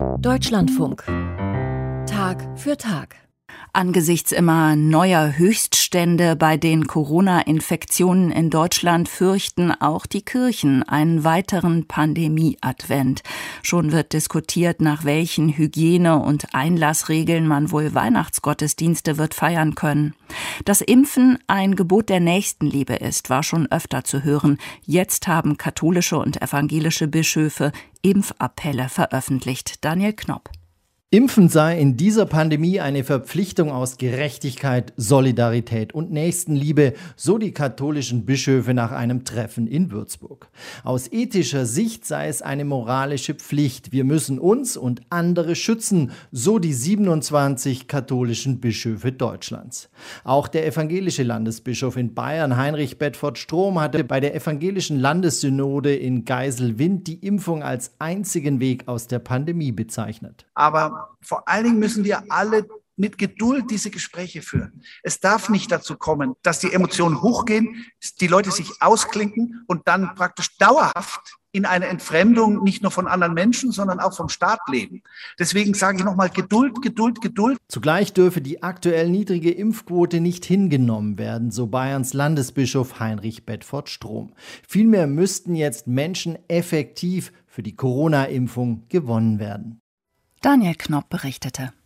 Deutschlandfunk. Tag für Tag. Angesichts immer neuer Höchststände bei den Corona-Infektionen in Deutschland fürchten auch die Kirchen einen weiteren Pandemie-Advent. Schon wird diskutiert, nach welchen Hygiene- und Einlassregeln man wohl Weihnachtsgottesdienste wird feiern können. Dass Impfen ein Gebot der Nächstenliebe ist, war schon öfter zu hören. Jetzt haben katholische und evangelische Bischöfe Impfappelle veröffentlicht. Daniel Knopp. Impfen sei in dieser Pandemie eine Verpflichtung aus Gerechtigkeit, Solidarität und Nächstenliebe, so die katholischen Bischöfe nach einem Treffen in Würzburg. Aus ethischer Sicht sei es eine moralische Pflicht. Wir müssen uns und andere schützen, so die 27 katholischen Bischöfe Deutschlands. Auch der evangelische Landesbischof in Bayern, Heinrich Bedford-Strom, hatte bei der evangelischen Landessynode in Geiselwind die Impfung als einzigen Weg aus der Pandemie bezeichnet. Aber vor allen Dingen müssen wir alle mit Geduld diese Gespräche führen. Es darf nicht dazu kommen, dass die Emotionen hochgehen, die Leute sich ausklinken und dann praktisch dauerhaft in eine Entfremdung nicht nur von anderen Menschen, sondern auch vom Staat leben. Deswegen sage ich nochmal Geduld, Geduld, Geduld. Zugleich dürfe die aktuell niedrige Impfquote nicht hingenommen werden, so Bayerns Landesbischof Heinrich Bedford-Strom. Vielmehr müssten jetzt Menschen effektiv für die Corona-Impfung gewonnen werden. Daniel Knopp berichtete.